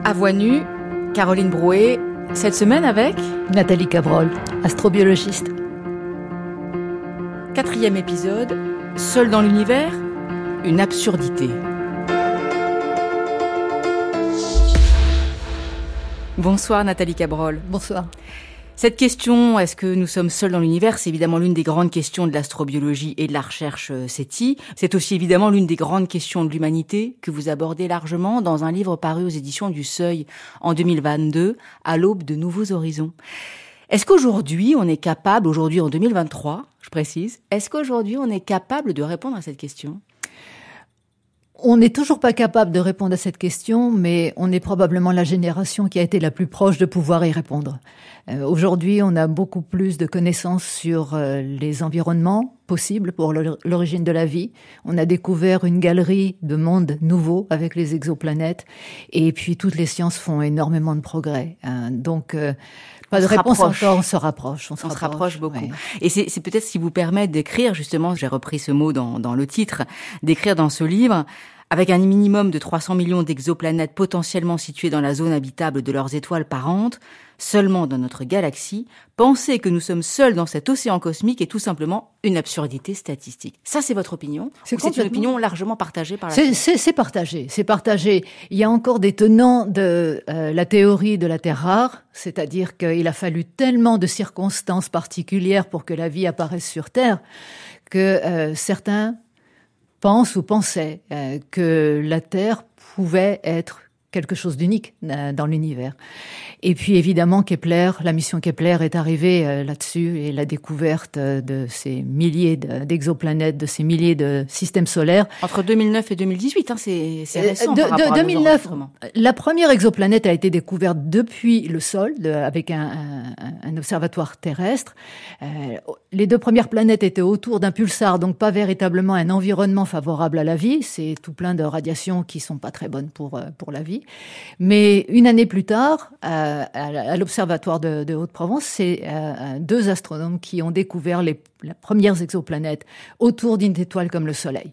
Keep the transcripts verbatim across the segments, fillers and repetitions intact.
À Voix nue, Caroline Brouet, cette semaine avec Nathalie Cabrol, astrobiologiste. Quatrième épisode, Seul dans l'univers, une absurdité. Bonsoir Nathalie Cabrol. Bonsoir. Cette question, est-ce que nous sommes seuls dans l'univers, c'est évidemment l'une des grandes questions de l'astrobiologie et de la recherche SETI. C'est aussi évidemment l'une des grandes questions de l'humanité que vous abordez largement dans un livre paru aux éditions du Seuil en deux mille vingt-deux, à l'aube de nouveaux horizons. Est-ce qu'aujourd'hui on est capable, aujourd'hui en deux mille vingt-trois, je précise, est-ce qu'aujourd'hui on est capable de répondre à cette question ? On n'est toujours pas capable de répondre à cette question, mais on est probablement la génération qui a été la plus proche de pouvoir y répondre. Euh, aujourd'hui, on a beaucoup plus de connaissances sur euh, les environnements possibles pour l'origine de la vie. On a découvert une galerie de mondes nouveaux avec les exoplanètes, et puis toutes les sciences font énormément de progrès. Hein. Donc, euh, pas de réponse encore, on se rapproche. On se on rapproche, se rapproche beaucoup. Ouais. Et c'est, c'est peut-être ce qui vous permet d'écrire, justement, j'ai repris ce mot dans, dans le titre, d'écrire dans ce livre, avec un minimum de trois cents millions d'exoplanètes potentiellement situées dans la zone habitable de leurs étoiles parentes, seulement dans notre galaxie, penser que nous sommes seuls dans cet océan cosmique est tout simplement une absurdité statistique. Ça, c'est votre opinion. C'est, ou c'est une opinion largement partagée par la c'est, c'est, c'est partagé, c'est partagé. Il y a encore des tenants de euh, la théorie de la Terre rare, c'est-à-dire qu'il a fallu tellement de circonstances particulières pour que la vie apparaisse sur Terre que euh, certains pensent ou pensaient euh, que la Terre pouvait être quelque chose d'unique euh, dans l'univers. Et puis évidemment, Kepler, la mission Kepler est arrivée euh, là-dessus, et la découverte euh, de ces milliers de, d'exoplanètes, de ces milliers de systèmes solaires. Entre deux mille neuf et deux mille dix-huit, hein, c'est, c'est récent. De, par rapport de, à deux mille neuf, la première exoplanète a été découverte depuis le sol, de, avec un, un, un observatoire terrestre. Euh, les deux premières planètes étaient autour d'un pulsar, donc pas véritablement un environnement favorable à la vie. C'est tout plein de radiations qui sont pas très bonnes pour, pour la vie. Mais une année plus tard, à, à l'Observatoire de, de Haute-Provence, c'est euh, deux astronomes qui ont découvert les, les premières exoplanètes autour d'une étoile comme le Soleil.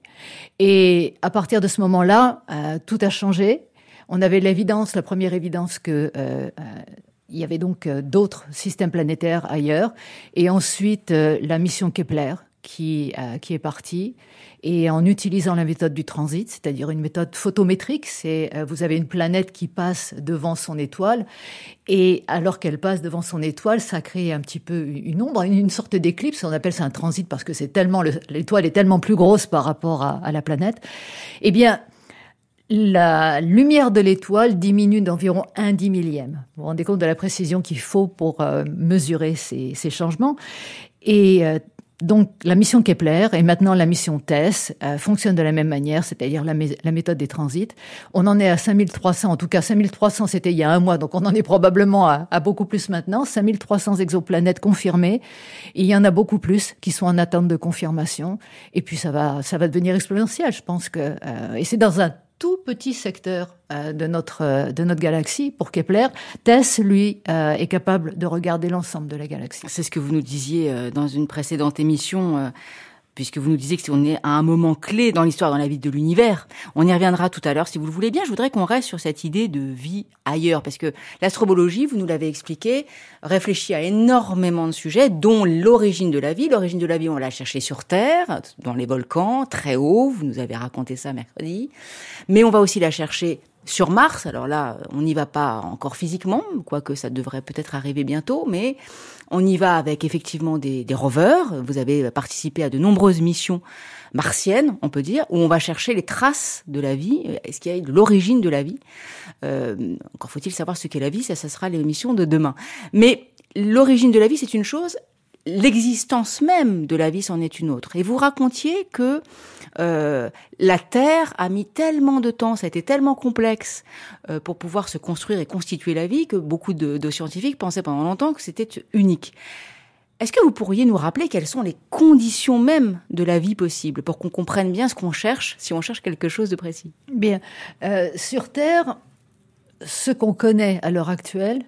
Et à partir de ce moment-là, euh, tout a changé. On avait l'évidence, la première évidence que euh, euh, il y avait donc euh, d'autres systèmes planétaires ailleurs. Et ensuite, euh, la mission Kepler qui, euh, qui est partie. Et en utilisant la méthode du transit, c'est-à-dire une méthode photométrique, c'est euh, vous avez une planète qui passe devant son étoile, et alors qu'elle passe devant son étoile, ça crée un petit peu une ombre, une, une sorte d'éclipse. On appelle ça un transit parce que c'est tellement le, l'étoile est tellement plus grosse par rapport à, à la planète. Eh bien, la lumière de l'étoile diminue d'environ un dix millième. Vous vous rendez compte de la précision qu'il faut pour euh, mesurer ces, ces changements. Et euh, Donc, la mission Kepler et maintenant la mission TESS euh, fonctionnent de la même manière, c'est-à-dire la, mé- la méthode des transits. On en est à cinq mille trois cents, en tout cas cinq mille trois cents c'était il y a un mois, donc on en est probablement à, à beaucoup plus maintenant. cinq mille trois cents exoplanètes confirmées. Et il y en a beaucoup plus qui sont en attente de confirmation. Et puis ça va, ça va devenir exponentiel, je pense que. Euh, et c'est dans un tout petit secteur euh, de notre euh, de notre galaxie. Pour Kepler, TESS, lui, euh, est capable de regarder l'ensemble de la galaxie. C'est ce que vous nous disiez euh, dans une précédente émission, euh, puisque vous nous disiez que si on est à un moment clé dans l'histoire, dans la vie de l'univers. On y reviendra tout à l'heure, si vous le voulez bien. Je voudrais qu'on reste sur cette idée de vie ailleurs, parce que l'astrobologie, vous nous l'avez expliqué, réfléchit à énormément de sujets, dont l'origine de la vie. L'origine de la vie, on va la chercher sur Terre, dans les volcans, très haut. Vous nous avez raconté ça mercredi. Mais on va aussi la chercher sur Mars. Alors là, on n'y va pas encore physiquement, quoique ça devrait peut-être arriver bientôt, mais on y va avec effectivement des, des rovers. Vous avez participé à de nombreuses missions martiennes, on peut dire, où on va chercher les traces de la vie. Est-ce qu'il y a de l'origine de la vie ? euh, Encore faut-il savoir ce qu'est la vie, ça, ça sera l'émission de demain. Mais l'origine de la vie, c'est une chose, l'existence même de la vie, c'en est une autre. Et vous racontiez que euh, la Terre a mis tellement de temps, ça a été tellement complexe euh, pour pouvoir se construire et constituer la vie, que beaucoup de, de scientifiques pensaient pendant longtemps que c'était unique. Est-ce que vous pourriez nous rappeler quelles sont les conditions mêmes de la vie possible, pour qu'on comprenne bien ce qu'on cherche, si on cherche quelque chose de précis ? Bien. Euh, sur Terre, ce qu'on connaît à l'heure actuelle,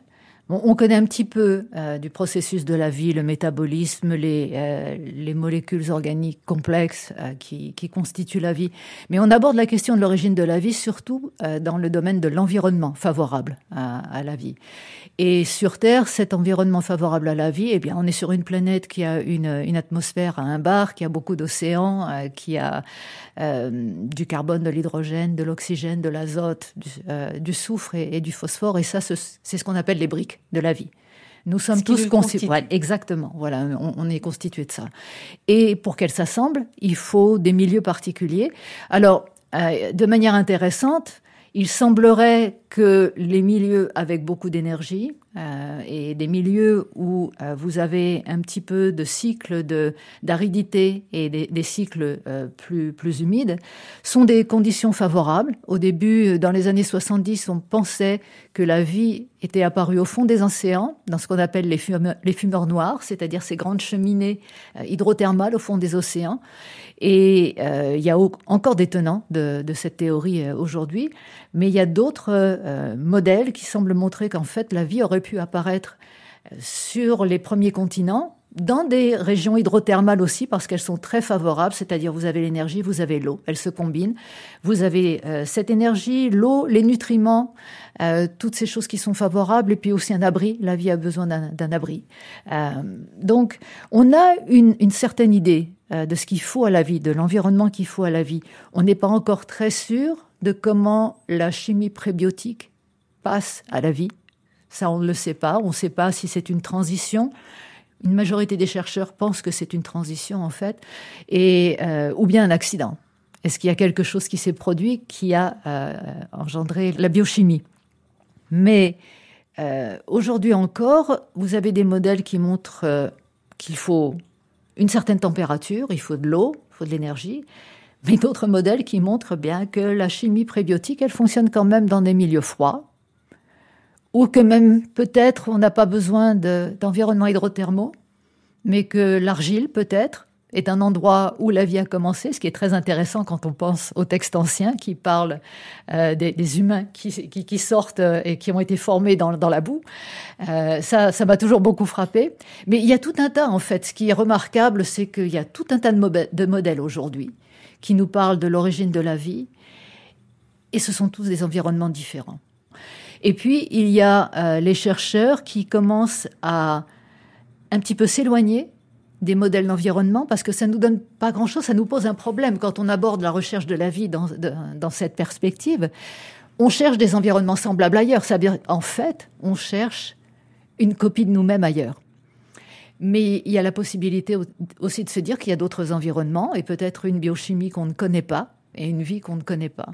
On, on connaît un petit peu euh, du processus de la vie, le métabolisme, les, euh, les molécules organiques complexes euh, qui, qui constituent la vie. Mais on aborde la question de l'origine de la vie surtout euh, dans le domaine de l'environnement favorable à, à la vie. Et sur Terre, cet environnement favorable à la vie, eh bien, on est sur une planète qui a une, une atmosphère à un bar, qui a beaucoup d'océans, euh, qui a euh, du carbone, de l'hydrogène, de l'oxygène, de l'azote, du, euh, du soufre et, et du phosphore. Et ça, ce, c'est ce qu'on appelle les briques de la vie. Nous sommes tous constitués. Ouais, exactement. Voilà, on, on est constitués de ça. Et pour qu'elles s'assemblent, il faut des milieux particuliers. Alors, euh, de manière intéressante, il semblerait que les milieux avec beaucoup d'énergie euh, et des milieux où euh, vous avez un petit peu de cycles de, d'aridité et des, des cycles euh, plus, plus humides sont des conditions favorables. Au début, dans les années soixante-dix, on pensait que la vie était apparue au fond des océans, dans ce qu'on appelle les fumeurs, les fumeurs noirs, c'est-à-dire ces grandes cheminées euh, hydrothermales au fond des océans. Et euh, il y a encore des tenants de, de cette théorie euh, aujourd'hui, mais il y a d'autres euh, modèles qui semblent montrer qu'en fait la vie aurait pu apparaître sur les premiers continents, dans des régions hydrothermales aussi, parce qu'elles sont très favorables, c'est-à-dire vous avez l'énergie, vous avez l'eau, elles se combinent. Vous avez euh, cette énergie, l'eau, les nutriments, euh, toutes ces choses qui sont favorables, et puis aussi un abri. La vie a besoin d'un, d'un abri. Euh, donc, on a une, une certaine idée euh, de ce qu'il faut à la vie, de l'environnement qu'il faut à la vie. On n'est pas encore très sûr de comment la chimie prébiotique passe à la vie. Ça, on ne le sait pas. On ne sait pas si c'est une transition. Une majorité des chercheurs pensent que c'est une transition, en fait, et, euh, ou bien un accident. Est-ce qu'il y a quelque chose qui s'est produit qui a euh, engendré la biochimie ? Mais euh, aujourd'hui encore, vous avez des modèles qui montrent euh, qu'il faut une certaine température, il faut de l'eau, il faut de l'énergie, mais d'autres modèles qui montrent bien que la chimie prébiotique, elle fonctionne quand même dans des milieux froids, ou que même peut-être on n'a pas besoin de, d'environnement hydrothermaux, mais que l'argile peut-être est un endroit où la vie a commencé, ce qui est très intéressant quand on pense aux textes anciens qui parlent euh, des, des humains qui, qui, qui sortent et qui ont été formés dans, dans la boue. Euh, ça, ça m'a toujours beaucoup frappé. Mais il y a tout un tas, en fait. Ce qui est remarquable, c'est qu'il y a tout un tas de, mobe- de modèles aujourd'hui qui nous parlent de l'origine de la vie, et ce sont tous des environnements différents. Et puis, il y a euh, les chercheurs qui commencent à un petit peu s'éloigner des modèles d'environnement parce que ça ne nous donne pas grand-chose, ça nous pose un problème. Quand on aborde la recherche de la vie dans, de, dans cette perspective, on cherche des environnements semblables ailleurs. C'est-à-dire, en fait, on cherche une copie de nous-mêmes ailleurs. Mais il y a la possibilité aussi de se dire qu'il y a d'autres environnements et peut-être une biochimie qu'on ne connaît pas et une vie qu'on ne connaît pas.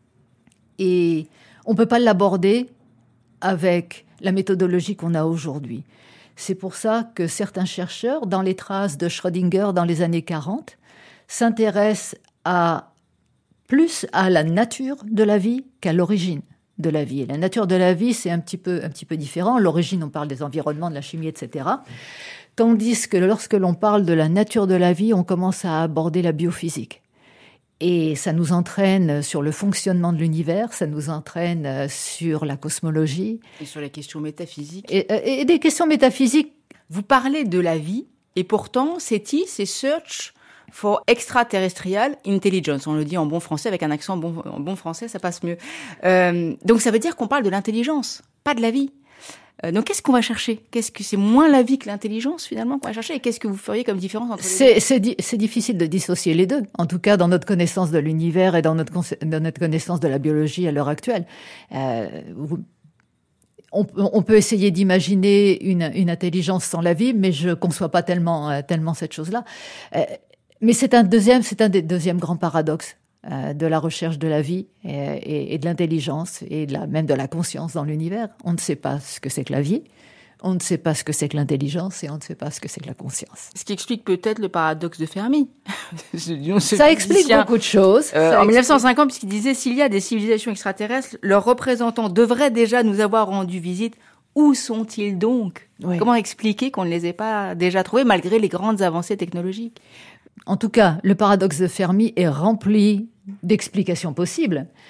Et on ne peut pas l'aborder avec la méthodologie qu'on a aujourd'hui. C'est pour ça que certains chercheurs, dans les traces de Schrödinger dans les années quarante, s'intéressent à, plus à la nature de la vie qu'à l'origine de la vie. Et la nature de la vie, c'est un petit peu, un petit peu différent. L'origine, on parle des environnements, de la chimie, et cetera. Tandis que lorsque l'on parle de la nature de la vie, on commence à aborder la biophysique. Et ça nous entraîne sur le fonctionnement de l'univers, ça nous entraîne sur la cosmologie. Et sur les questions métaphysiques. Et, et des questions métaphysiques. Vous parlez de la vie, et pourtant, SETI, c'est Search for Extraterrestrial Intelligence. On le dit en bon français, avec un accent bon, en bon français, ça passe mieux. Euh, donc ça veut dire qu'on parle de l'intelligence, pas de la vie. Euh, donc qu'est-ce qu'on va chercher ? Qu'est-ce que c'est moins la vie que l'intelligence finalement qu'on va chercher ? Et qu'est-ce que vous feriez comme différence entre les c'est, deux ? c'est, di- c'est difficile de dissocier les deux. En tout cas, dans notre connaissance de l'univers et dans notre, con- dans notre connaissance de la biologie à l'heure actuelle. Euh, vous, on, on peut essayer d'imaginer une, une intelligence sans la vie, mais je conçois pas tellement, euh, tellement cette chose-là. Euh, mais c'est un deuxième, c'est un des deuxièmes grands paradoxes euh, de la recherche de la vie et, et, et de l'intelligence et de la, même de la conscience dans l'univers. On ne sait pas ce que c'est que la vie, on ne sait pas ce que c'est que l'intelligence et on ne sait pas ce que c'est que la conscience. Ce qui explique peut-être le paradoxe de Fermi. Ça explique beaucoup de choses. Euh, Ça en explique... dix-neuf cent cinquante, puisqu'il disait, s'il y a des civilisations extraterrestres, leurs représentants devraient déjà nous avoir rendu visite. Où sont-ils donc ? Oui. Comment expliquer qu'on ne les ait pas déjà trouvés, malgré les grandes avancées technologiques ? En tout cas, le paradoxe de Fermi est rempli d'explications possibles.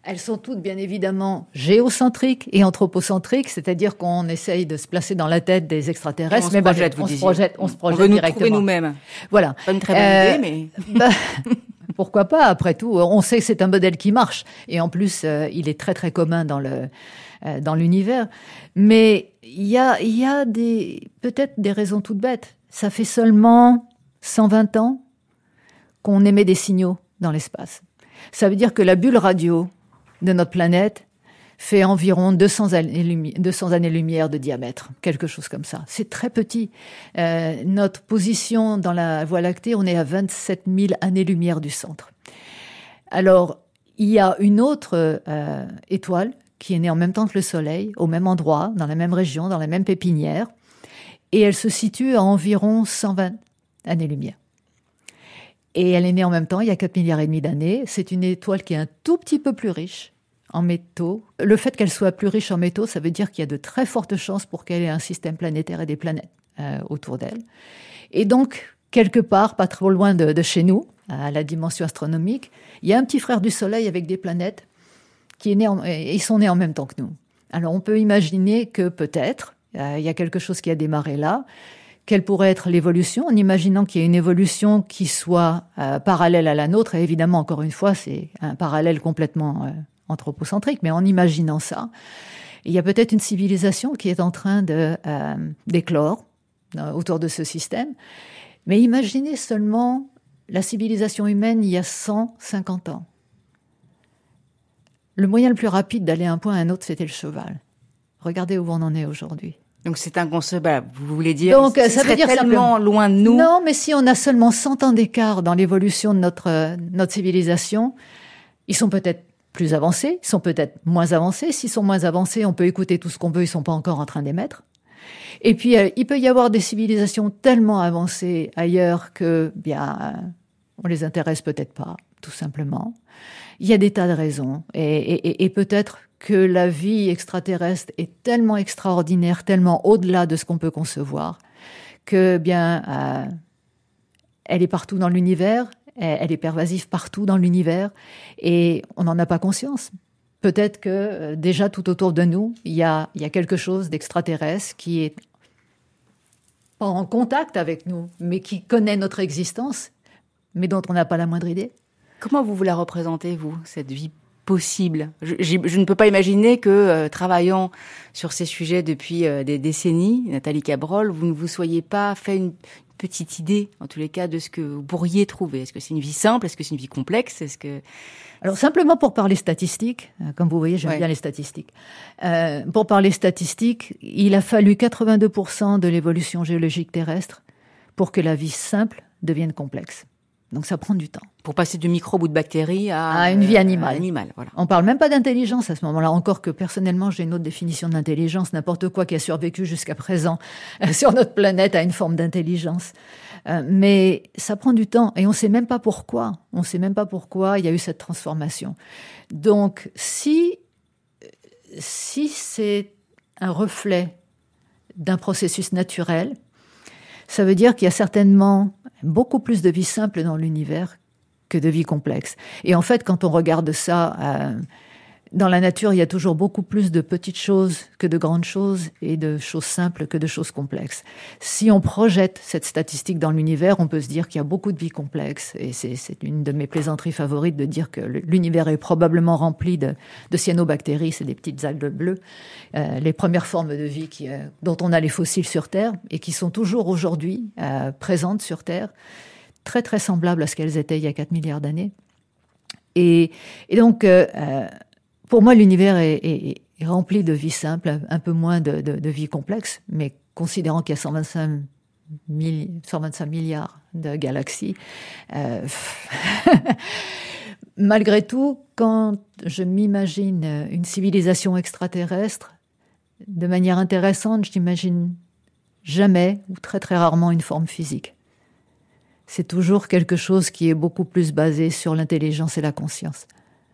Elles sont toutes bien évidemment géocentriques et anthropocentriques, c'est-à-dire qu'on essaye de se placer dans la tête des extraterrestres. On se projette, bah, vous on, se projette on se projette on veut nous directement. trouver nous-mêmes. Voilà. Pas une très bonne euh, idée, mais... bah, pourquoi pas, après tout. On sait que c'est un modèle qui marche. Et en plus, euh, il est très très commun dans le euh, dans l'univers. Mais il y a, il y a des, peut-être des raisons toutes bêtes. Ça fait seulement cent vingt ans qu'on émet des signaux dans l'espace. Ça veut dire que la bulle radio de notre planète fait environ deux cents années-lumière de diamètre, quelque chose comme ça. C'est très petit. Euh, notre position dans la Voie lactée, on est à vingt-sept mille années-lumière du centre. Alors, il y a une autre euh, étoile qui est née en même temps que le Soleil, au même endroit, dans la même région, dans la même pépinière, et elle se situe à environ cent vingt années-lumière. Et elle est née en même temps, il y a quatre milliards et demi d'années. C'est une étoile qui est un tout petit peu plus riche en métaux. Le fait qu'elle soit plus riche en métaux, ça veut dire qu'il y a de très fortes chances pour qu'elle ait un système planétaire et des planètes euh, autour d'elle. Et donc, quelque part, pas trop loin de, de chez nous, à la dimension astronomique, il y a un petit frère du Soleil avec des planètes qui est né en, et ils sont nés en même temps que nous. Alors, on peut imaginer que peut-être, euh, il y a quelque chose qui a démarré là. Quelle pourrait être l'évolution, en imaginant qu'il y ait une évolution qui soit euh, parallèle à la nôtre. Et évidemment, encore une fois, c'est un parallèle complètement euh, anthropocentrique, mais en imaginant ça, il y a peut-être une civilisation qui est en train de, euh, d'éclore euh, autour de ce système. Mais imaginez seulement la civilisation humaine il y a cent cinquante ans. Le moyen le plus rapide d'aller d'un point à un autre, c'était le cheval. Regardez où on en est aujourd'hui. Donc c'est inconcevable, vous voulez dire. Donc ce ça veut dire tellement simplement loin de nous. Non, mais si on a seulement cent ans d'écart dans l'évolution de notre euh, notre civilisation, ils sont peut-être plus avancés, ils sont peut-être moins avancés. S'ils sont moins avancés, on peut écouter tout ce qu'on veut, ils sont pas encore en train d'émettre. Et puis euh, il peut y avoir des civilisations tellement avancées ailleurs que bien euh, on les intéresse peut-être pas, tout simplement. Il y a des tas de raisons, et, et, et peut-être que la vie extraterrestre est tellement extraordinaire, tellement au-delà de ce qu'on peut concevoir, que bien, euh, elle est partout dans l'univers, elle est pervasive partout dans l'univers, et on n'en a pas conscience. Peut-être que euh, déjà tout autour de nous, il y a, il y a quelque chose d'extraterrestre qui est pas en contact avec nous, mais qui connaît notre existence, mais dont on n'a pas la moindre idée. Comment vous vous la représentez, vous, cette vie possible? je, je ne peux pas imaginer que, euh, travaillant sur ces sujets depuis euh, des décennies, Nathalie Cabrol, vous ne vous soyez pas fait une petite idée, en tous les cas, de ce que vous pourriez trouver. Est-ce que c'est une vie simple? Est-ce que c'est une vie complexe? Est-ce que... Alors, simplement pour parler statistiques, comme vous voyez, j'aime ouais. bien les statistiques. Euh, pour parler statistiques, il a fallu quatre-vingt-deux pour cent de l'évolution géologique terrestre pour que la vie simple devienne complexe. Donc ça prend du temps. Pour passer du microbe ou de bactérie à, à une vie animale. Euh, animale voilà. On parle même pas d'intelligence à ce moment-là, encore que personnellement j'ai une autre définition de l'intelligence. N'importe quoi qui a survécu jusqu'à présent euh, sur notre planète a une forme d'intelligence. Euh, mais ça prend du temps et on sait même pas pourquoi. On sait même pas pourquoi il y a eu cette transformation. Donc si si c'est un reflet d'un processus naturel, ça veut dire qu'il y a certainement beaucoup plus de vie simple dans l'univers que de vie complexe. Et en fait, quand on regarde ça, euh, dans la nature, il y a toujours beaucoup plus de petites choses que de grandes choses et de choses simples que de choses complexes. Si on projette cette statistique dans l'univers, on peut se dire qu'il y a beaucoup de vie complexe. Et c'est, c'est une de mes plaisanteries favorites de dire que l'univers est probablement rempli de, de cyanobactéries, c'est des petites algues bleues, euh, les premières formes de vie qui, euh, dont on a les fossiles sur Terre et qui sont toujours aujourd'hui euh, présentes sur Terre, très très semblables à ce qu'elles étaient il y a quatre milliards d'années. Et, et donc... Euh, euh, Pour moi, l'univers est, est, est rempli de vie simple, un peu moins de, de, de vie complexe, mais considérant qu'il y a cent vingt-cinq milliards de galaxies, euh, malgré tout, quand je m'imagine une civilisation extraterrestre, de manière intéressante, je n'imagine jamais ou très très rarement une forme physique. C'est toujours quelque chose qui est beaucoup plus basé sur l'intelligence et la conscience.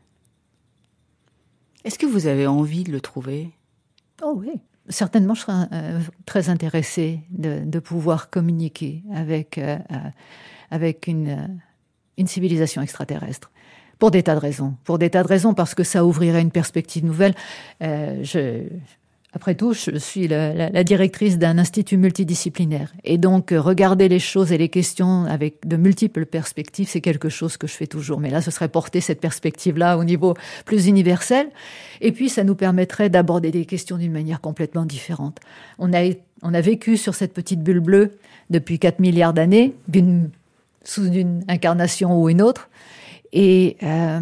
Est-ce que vous avez envie de le trouver? Oh oui, certainement, je serais euh, très intéressée de, de pouvoir communiquer avec, euh, avec une, euh, une civilisation extraterrestre. Pour des tas de raisons. Pour des tas de raisons, parce que ça ouvrirait une perspective nouvelle. Euh, je... Après tout, je suis la, la, la directrice d'un institut multidisciplinaire. Et donc, regarder les choses et les questions avec de multiples perspectives, c'est quelque chose que je fais toujours. Mais là, ce serait porter cette perspective-là au niveau plus universel. Et puis, ça nous permettrait d'aborder des questions d'une manière complètement différente. On a, on a vécu sur cette petite bulle bleue depuis quatre milliards d'années, d'une, sous une incarnation ou une autre. Et... Euh,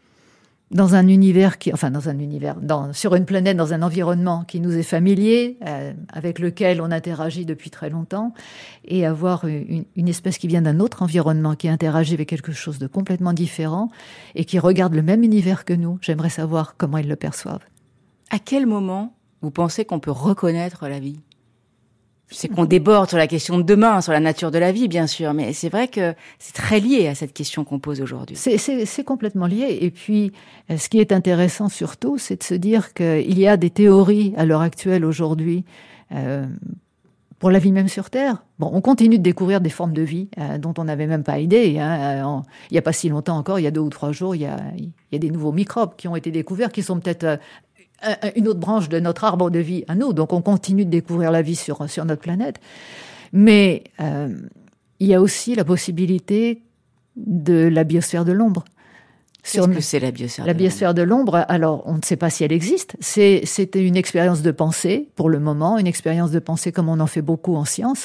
dans un univers qui, enfin dans un univers, dans, sur une planète, dans un environnement qui nous est familier, euh, avec lequel on interagit depuis très longtemps, et avoir une, une espèce qui vient d'un autre environnement, qui interagit avec quelque chose de complètement différent, et qui regarde le même univers que nous. J'aimerais savoir comment ils le perçoivent. À quel moment vous pensez qu'on peut reconnaître la vie ? C'est qu'on déborde sur la question de demain, sur la nature de la vie, bien sûr, mais c'est vrai que c'est très lié à cette question qu'on pose aujourd'hui. C'est, c'est, c'est complètement lié. Et puis, ce qui est intéressant surtout, c'est de se dire qu'il y a des théories à l'heure actuelle, aujourd'hui, euh, pour la vie même sur Terre. Bon, on continue de découvrir des formes de vie euh, dont on n'avait même pas idée. Hein. En, il n'y a pas si longtemps encore, il y a deux ou trois jours, il y a, il y a des nouveaux microbes qui ont été découverts, qui sont peut-être... Euh, une autre branche de notre arbre de vie à nous. Donc, on continue de découvrir la vie sur, sur notre planète. Mais euh, il y a aussi la possibilité de la biosphère de l'ombre. Qu'est-ce sur, que c'est la biosphère La de biosphère de l'ombre, alors, on ne sait pas si elle existe. C'est, c'était une expérience de pensée, pour le moment, une expérience de pensée comme on en fait beaucoup en science.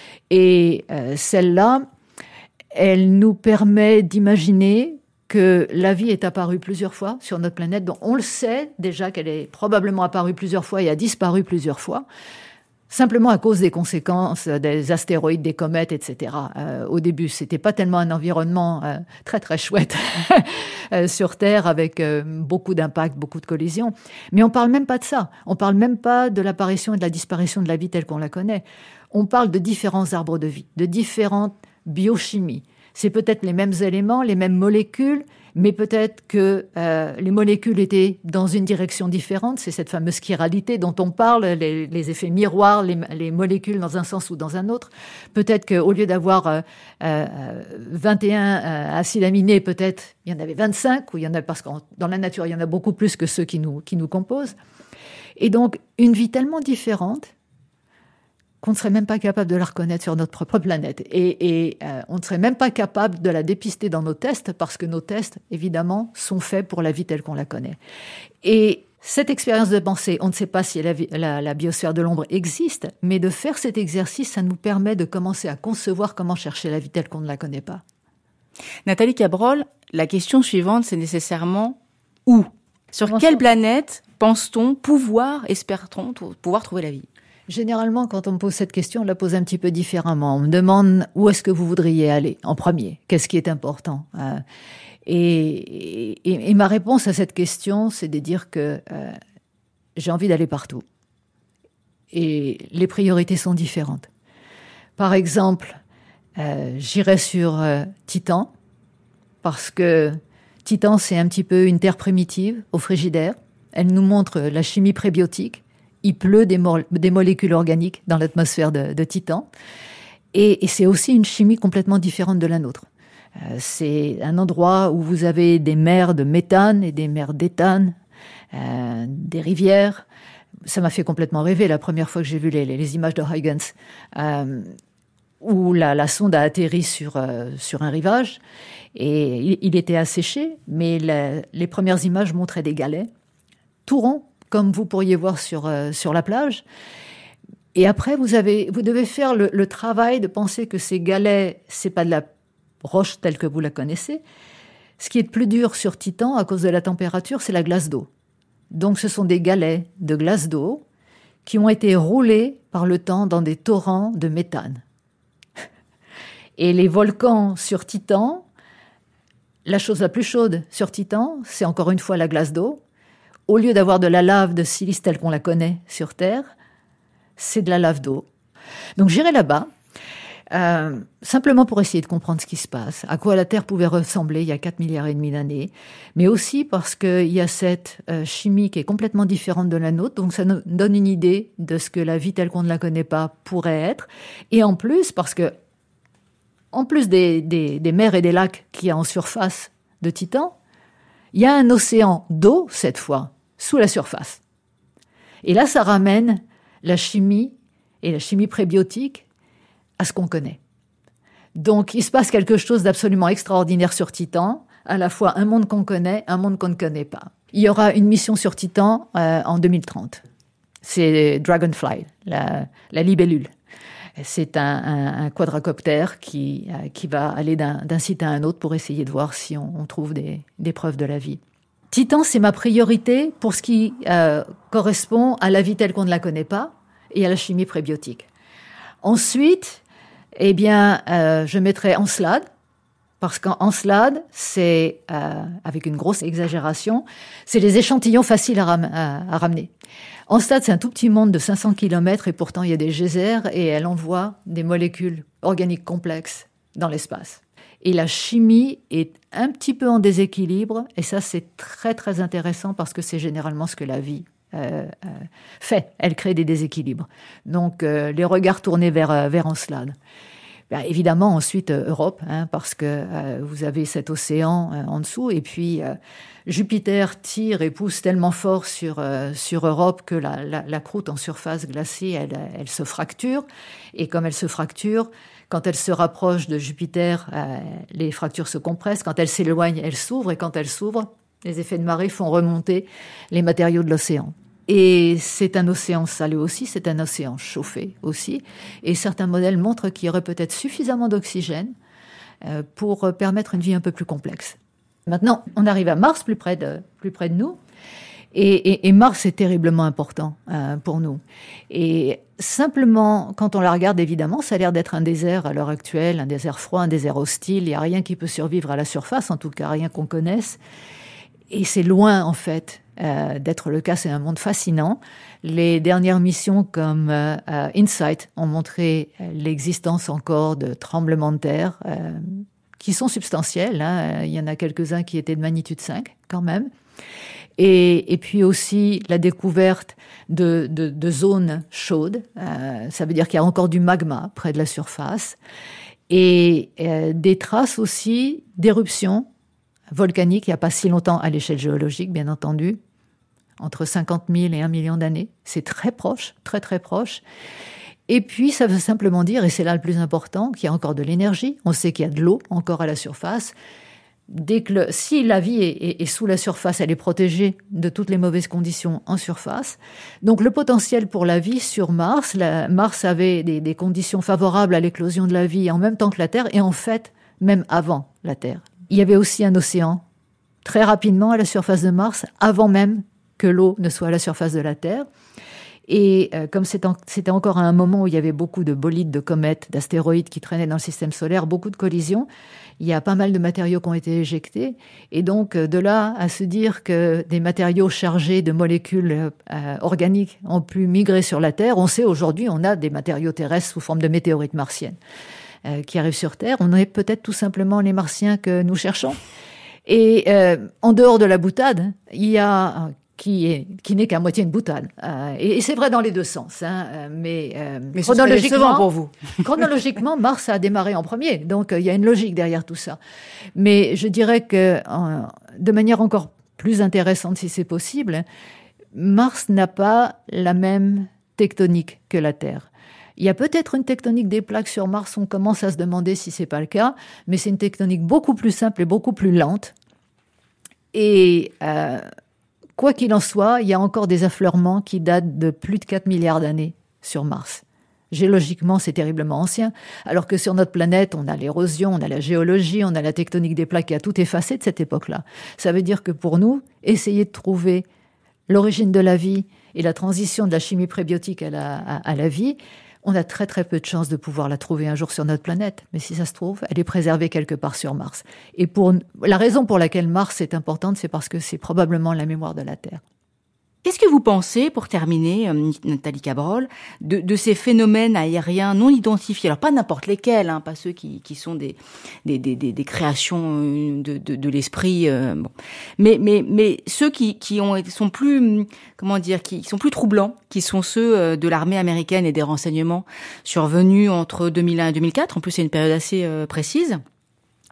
Et euh, celle-là, elle nous permet d'imaginer que la vie est apparue plusieurs fois sur notre planète. Donc on le sait déjà qu'elle est probablement apparue plusieurs fois et a disparu plusieurs fois, simplement à cause des conséquences des astéroïdes, des comètes, et cetera. Euh, au début, c'était pas tellement un environnement euh, très très chouette euh, sur Terre, avec euh, beaucoup d'impacts, beaucoup de collisions. Mais on parle même pas de ça. On parle même pas de l'apparition et de la disparition de la vie telle qu'on la connaît. On parle de différents arbres de vie, de différentes biochimies. C'est peut-être les mêmes éléments, les mêmes molécules, mais peut-être que euh, les molécules étaient dans une direction différente. C'est cette fameuse chiralité dont on parle, les, les effets miroirs, les, les molécules dans un sens ou dans un autre. Peut-être qu'au lieu d'avoir euh, euh, vingt et un euh, acides aminés, peut-être il y en avait vingt-cinq, ou il y en a, parce que dans la nature, il y en a beaucoup plus que ceux qui nous, qui nous composent. Et donc, une vie tellement différente qu'on ne serait même pas capable de la reconnaître sur notre propre planète. Et, et euh, on ne serait même pas capable de la dépister dans nos tests, parce que nos tests, évidemment, sont faits pour la vie telle qu'on la connaît. Et cette expérience de pensée, on ne sait pas si la, la, la biosphère de l'ombre existe, mais de faire cet exercice, ça nous permet de commencer à concevoir comment chercher la vie telle qu'on ne la connaît pas. Nathalie Cabrol, la question suivante, c'est nécessairement où ? Sur comment quelle planète pense-t-on pouvoir, espère-t-on, pouvoir trouver la vie ? Généralement, quand on me pose cette question, on la pose un petit peu différemment. On me demande où est-ce que vous voudriez aller en premier ? Qu'est-ce qui est important ? euh, et, et, et ma réponse à cette question, c'est de dire que euh, j'ai envie d'aller partout. Et les priorités sont différentes. Par exemple, euh, j'irai sur euh, Titan, parce que Titan, c'est un petit peu une terre primitive au frigidaire. Elle nous montre la chimie prébiotique. Il pleut des, mo- des molécules organiques dans l'atmosphère de, de Titan. Et, et c'est aussi une chimie complètement différente de la nôtre. Euh, c'est un endroit où vous avez des mers de méthane et des mers d'éthane, euh, des rivières. Ça m'a fait complètement rêver la première fois que j'ai vu les, les, les images de Huygens, euh, où la, la sonde a atterri sur, euh, sur un rivage. Et il, il était asséché, mais la, les premières images montraient des galets, tout ronds, comme vous pourriez voir sur, euh, sur la plage. Et après, vous, avez, vous devez faire le, le travail de penser que ces galets, c'est pas de la roche telle que vous la connaissez. Ce qui est plus dur sur Titan, à cause de la température, c'est la glace d'eau. Donc, ce sont des galets de glace d'eau qui ont été roulés par le temps dans des torrents de méthane. Et les volcans sur Titan, la chose la plus chaude sur Titan, c'est encore une fois la glace d'eau. Au lieu d'avoir de la lave de silice telle qu'on la connaît sur Terre, c'est de la lave d'eau. Donc j'irai là-bas, euh, simplement pour essayer de comprendre ce qui se passe, à quoi la Terre pouvait ressembler il y a quatre milliards et demi d'années, mais aussi parce qu'il y a cette euh, chimie qui est complètement différente de la nôtre, donc ça nous donne une idée de ce que la vie telle qu'on ne la connaît pas pourrait être, et en plus, parce que, en plus des, des, des mers et des lacs qu'il y a en surface de Titan, il y a un océan d'eau, cette fois, sous la surface. Et là, ça ramène la chimie et la chimie prébiotique à ce qu'on connaît. Donc, il se passe quelque chose d'absolument extraordinaire sur Titan, à la fois un monde qu'on connaît, un monde qu'on ne connaît pas. Il y aura une mission sur Titan euh, en deux mille trente. C'est Dragonfly, la, la libellule. C'est un, un, un quadracoptère qui, euh, qui va aller d'un, d'un site à un autre pour essayer de voir si on, on trouve des, des preuves de la vie. Titan, c'est ma priorité pour ce qui euh, correspond à la vie telle qu'on ne la connaît pas et à la chimie prébiotique. Ensuite, eh bien, euh, je mettrai Encelade, parce qu'Encelade, c'est, euh, avec une grosse exagération, c'est les échantillons faciles à, ram- à, à ramener. Encelade, c'est un tout petit monde de cinq cents kilomètres et pourtant il y a des geysers et elle envoie des molécules organiques complexes dans l'espace. Et la chimie est un petit peu en déséquilibre et ça, c'est très, très intéressant parce que c'est généralement ce que la vie euh, euh, fait. Elle crée des déséquilibres. Donc, euh, les regards tournés vers, euh, vers Encelade. Ben, évidemment, ensuite, euh, Europe, hein, parce que euh, vous avez cet océan euh, en dessous. Et puis, euh, Jupiter tire et pousse tellement fort sur, euh, sur Europe que la, la, la croûte en surface glacée, elle, elle se fracture. Et comme elle se fracture, quand elle se rapproche de Jupiter, euh, les fractures se compressent. Quand elle s'éloigne, elle s'ouvre. Et quand elle s'ouvre, les effets de marée font remonter les matériaux de l'océan. Et c'est un océan salé aussi, c'est un océan chauffé aussi. Et certains modèles montrent qu'il y aurait peut-être suffisamment d'oxygène euh, pour permettre une vie un peu plus complexe. Maintenant, on arrive à Mars, plus près de, plus près de nous. Et, et, et Mars est terriblement important euh, pour nous. Et simplement, quand on la regarde, évidemment, ça a l'air d'être un désert à l'heure actuelle, un désert froid, un désert hostile. Il n'y a rien qui peut survivre à la surface, en tout cas rien qu'on connaisse. Et c'est loin, en fait, euh, d'être le cas. C'est un monde fascinant. Les dernières missions comme euh, euh, InSight ont montré l'existence encore de tremblements de terre euh, qui sont substantiels. Hein. Il y en a quelques-uns qui étaient de magnitude cinq, quand même. Et, et puis aussi la découverte de, de, de zones chaudes. Euh, ça veut dire qu'il y a encore du magma près de la surface. Et euh, des traces aussi d'éruptions volcaniques il n'y a pas si longtemps à l'échelle géologique, bien entendu, entre cinquante mille et un million d'années. C'est très proche, très très proche. Et puis, ça veut simplement dire, et c'est là le plus important, qu'il y a encore de l'énergie. On sait qu'il y a de l'eau encore à la surface. Dès que le, si la vie est, est, est sous la surface, elle est protégée de toutes les mauvaises conditions en surface. Donc, le potentiel pour la vie sur Mars, la, Mars avait des, des conditions favorables à l'éclosion de la vie en même temps que la Terre, et en fait, même avant la Terre. Il y avait aussi un océan très rapidement à la surface de Mars, avant même que l'eau ne soit à la surface de la Terre. Et euh, comme c'était, en, c'était encore à un moment où il y avait beaucoup de bolides, de comètes, d'astéroïdes qui traînaient dans le système solaire, beaucoup de collisions, il y a pas mal de matériaux qui ont été éjectés. Et donc, de là à se dire que des matériaux chargés de molécules euh, organiques ont pu migrer sur la Terre, on sait aujourd'hui, on a des matériaux terrestres sous forme de météorites martiennes euh, qui arrivent sur Terre. On est peut-être tout simplement les Martiens que nous cherchons. Et euh, en dehors de la boutade, il y a... Qui, est, qui n'est qu'à moitié une boutade. Euh, et, et c'est vrai dans les deux sens. Hein, mais euh, mais chronologiquement, pour vous. chronologiquement, Mars a démarré en premier. Donc, il euh, y a une logique derrière tout ça. Mais je dirais que, euh, de manière encore plus intéressante, si c'est possible, Mars n'a pas la même tectonique que la Terre. Il y a peut-être une tectonique des plaques sur Mars. On commence à se demander si c'est pas le cas. Mais c'est une tectonique beaucoup plus simple et beaucoup plus lente. Et... Euh, Quoi qu'il en soit, il y a encore des affleurements qui datent de plus de quatre milliards d'années sur Mars. Géologiquement, c'est terriblement ancien, alors que sur notre planète, on a l'érosion, on a la géologie, on a la tectonique des plaques qui a tout effacé de cette époque-là. Ça veut dire que pour nous, essayer de trouver l'origine de la vie et la transition de la chimie prébiotique à la, à, à la vie, on a très très peu de chances de pouvoir la trouver un jour sur notre planète. Mais si ça se trouve, elle est préservée quelque part sur Mars. Et pour la raison pour laquelle Mars est importante, c'est parce que c'est probablement la mémoire de la Terre. Qu'est-ce que vous pensez, pour terminer, Nathalie Cabrol, de, de ces phénomènes aériens non identifiés? Alors pas n'importe lesquels, hein, pas ceux qui, qui sont des, des, des, des créations de, de, de l'esprit, euh, bon. mais, mais, mais ceux qui, qui ont, sont plus, comment dire, qui sont plus troublants, qui sont ceux de l'armée américaine et des renseignements survenus entre deux mille un et deux mille quatre. En plus, c'est une période assez euh, précise.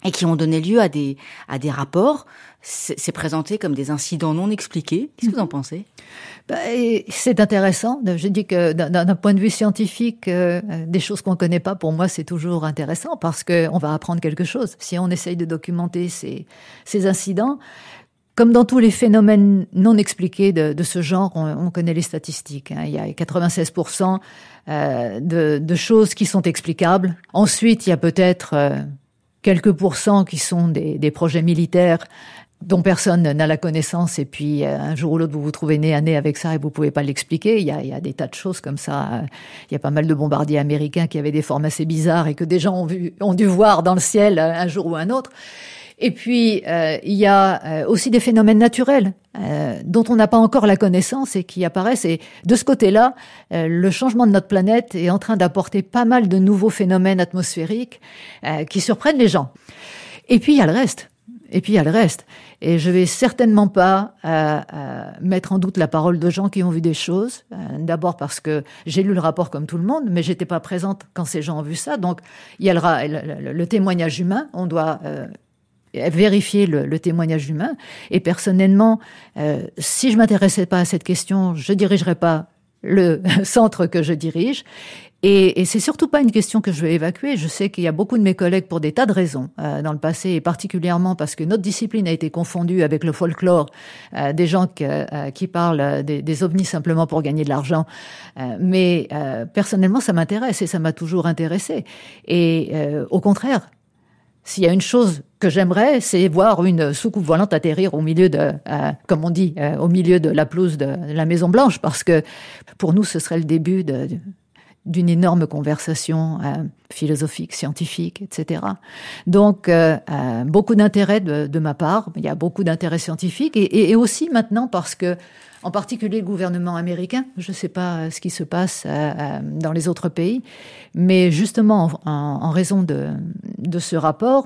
et qui ont donné lieu à des, à des rapports. C'est, c'est présenté comme des incidents non expliqués. Qu'est-ce que vous en pensez ? Ben, c'est intéressant. Je dis que d'un, d'un point de vue scientifique, euh, des choses qu'on ne connaît pas, pour moi, c'est toujours intéressant parce qu'on va apprendre quelque chose. Si on essaye de documenter ces, ces incidents, comme dans tous les phénomènes non expliqués de, de ce genre, on, on connaît les statistiques. Hein. Il y a quatre-vingt-seize pour cent euh, de, de choses qui sont explicables. Ensuite, il y a peut-être euh, quelques pourcents qui sont des, des projets militaires dont personne n'a la connaissance, et puis euh, un jour ou l'autre, vous vous trouvez nez à nez avec ça et vous pouvez pas l'expliquer. Il y a, il y a des tas de choses comme ça. Il y a pas mal de bombardiers américains qui avaient des formes assez bizarres et que des gens ont, vu, ont dû voir dans le ciel un jour ou un autre. Et puis, euh, il y a euh, aussi des phénomènes naturels euh, dont on n'a pas encore la connaissance et qui apparaissent. Et de ce côté-là, euh, le changement de notre planète est en train d'apporter pas mal de nouveaux phénomènes atmosphériques euh, qui surprennent les gens. Et puis, il y a le reste. Et puis, il y a le reste. Et je vais certainement pas euh, euh, mettre en doute la parole de gens qui ont vu des choses. Euh, d'abord parce que j'ai lu le rapport comme tout le monde, mais j'étais pas présente quand ces gens ont vu ça. Donc, il y a le, le, le, le témoignage humain. On doit euh, vérifier le, le témoignage humain. Et personnellement, euh, si je m'intéressais pas à cette question, je dirigerais pas le centre que je dirige. Et, et c'est surtout pas une question que je vais évacuer. Je sais qu'il y a beaucoup de mes collègues, pour des tas de raisons, euh, dans le passé, et particulièrement parce que notre discipline a été confondue avec le folklore, euh, des gens que, euh, qui parlent des, des ovnis simplement pour gagner de l'argent. Euh, mais euh, personnellement, ça m'intéresse et ça m'a toujours intéressé. Et euh, au contraire, s'il y a une chose que j'aimerais, c'est voir une soucoupe volante atterrir au milieu de, euh, comme on dit, euh, au milieu de la pelouse de, de la Maison Blanche, parce que pour nous, ce serait le début de, de d'une énorme conversation euh, philosophique, scientifique, et cetera. Donc, euh, euh, beaucoup d'intérêt de, de ma part. Il y a beaucoup d'intérêt scientifique et, et, et aussi maintenant parce que, en particulier le gouvernement américain, je ne sais pas ce qui se passe euh, euh, dans les autres pays, mais justement en, en, en raison de, de ce rapport,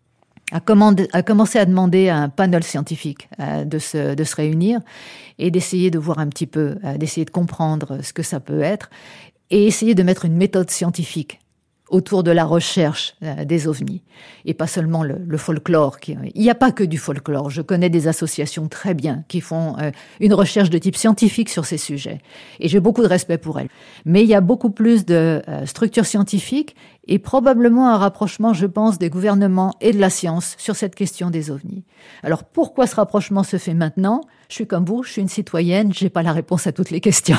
a, commandé, a commencé à demander à un panel scientifique euh, de, se, de se réunir et d'essayer de voir un petit peu, euh, d'essayer de comprendre ce que ça peut être, et essayer de mettre une méthode scientifique autour de la recherche euh, des ovnis, et pas seulement le, le folklore. Qui, il n'y a pas que du folklore. Je connais des associations très bien qui font euh, une recherche de type scientifique sur ces sujets, et j'ai beaucoup de respect pour elles. Mais il y a beaucoup plus de euh, structures scientifiques, et probablement un rapprochement, je pense, des gouvernements et de la science sur cette question des ovnis. Alors, pourquoi ce rapprochement se fait maintenant ? Je suis comme vous, je suis une citoyenne, j'ai pas la réponse à toutes les questions.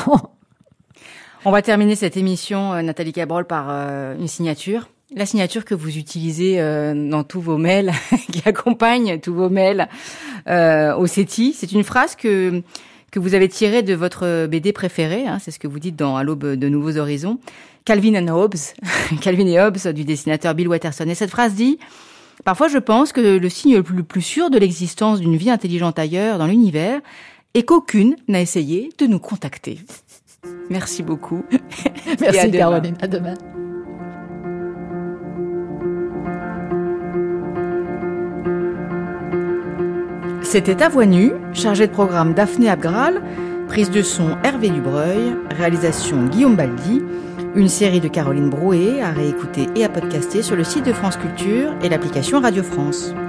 On va terminer cette émission, euh, Nathalie Cabrol, par euh, une signature. La signature que vous utilisez euh, dans tous vos mails, qui accompagne tous vos mails euh, au SETI. C'est une phrase que que vous avez tirée de votre B D préféré. Hein, c'est ce que vous dites dans À l'aube de nouveaux horizons. Calvin and Hobbes, Calvin et Hobbes, du dessinateur Bill Watterson. Et cette phrase dit: parfois, je pense que le signe le plus, le plus sûr de l'existence d'une vie intelligente ailleurs dans l'univers est qu'aucune n'a essayé de nous contacter. Merci beaucoup. Merci Caroline, à demain. C'était À Voix nue, chargé de programme Daphné Abgral, prise de son Hervé Dubreuil, réalisation Guillaume Baldi, une série de Caroline Brouet à réécouter et à podcaster sur le site de France Culture et l'application Radio France.